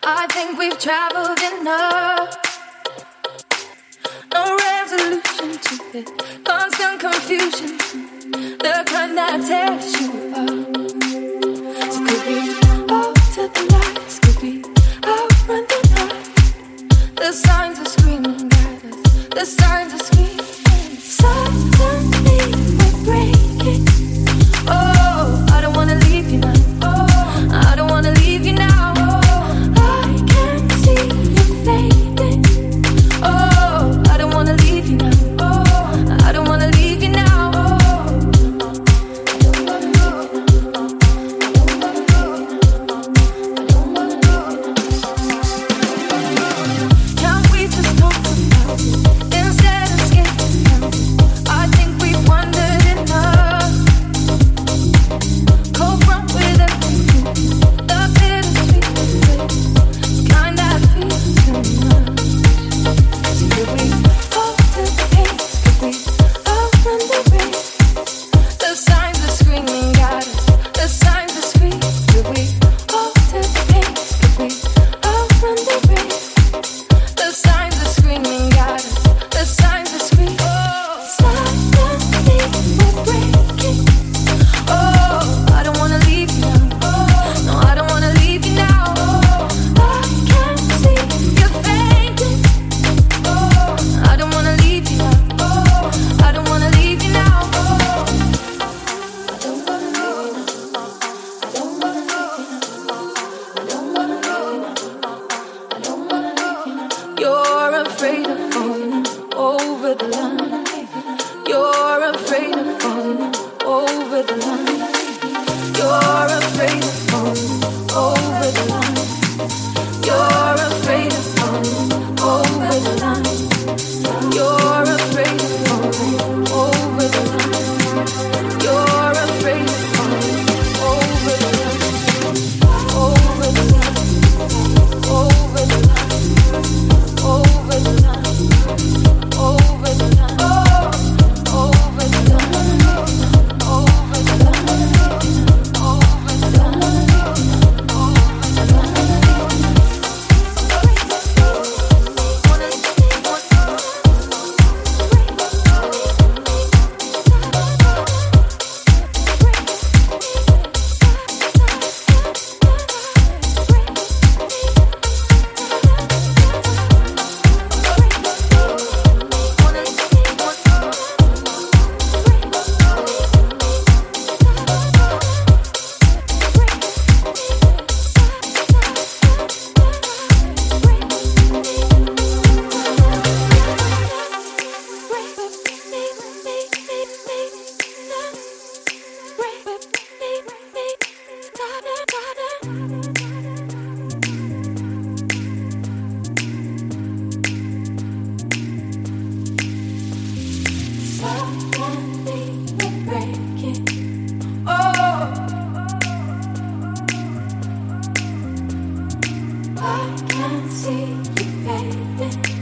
I think we've traveled enough. No resolution to it. Constant confusion. The kind that tears you apart. So could we alter the lights? Could we outrun the night? The signs are screaming at us. The signs are screaming. Suddenly we're breaking. Oh, I don't wanna leave you now. I don't wanna leave you now. I can see you fading. Oh, I don't wanna leave you now. I don't wanna leave you now. Can't we just talk about it instead of skipping now? I think we've wondered enough. Cold front with everything. The bittersweet kind that feels too much. So could we alter the pace? Could we outrun the race? The signs are screaming at us. The signs are screaming. Could we alter the pace? Could we outrun the race? The signs are screaming at us. The signs are screaming. Suddenly we're breaking. Oh, I don't wanna leave you now. No, I don't wanna leave you now. I can see you fading. I don't wanna leave you now. I don't wanna leave you now. I don't wanna leave you now. I don't wanna leave you now. I don't wanna leave you now. I don't wanna leave you now. You're afraid of falling over the line. You're afraid of falling over the line. You're afraid of falling over the line. You're afraid of falling over the line. You're afraid of falling over the line. You're afraid of falling over the line. Over the line. Over the line. Over the line. Over the line. Over the line. Over the line. Suddenly we're breaking. Oh, I can see you fading.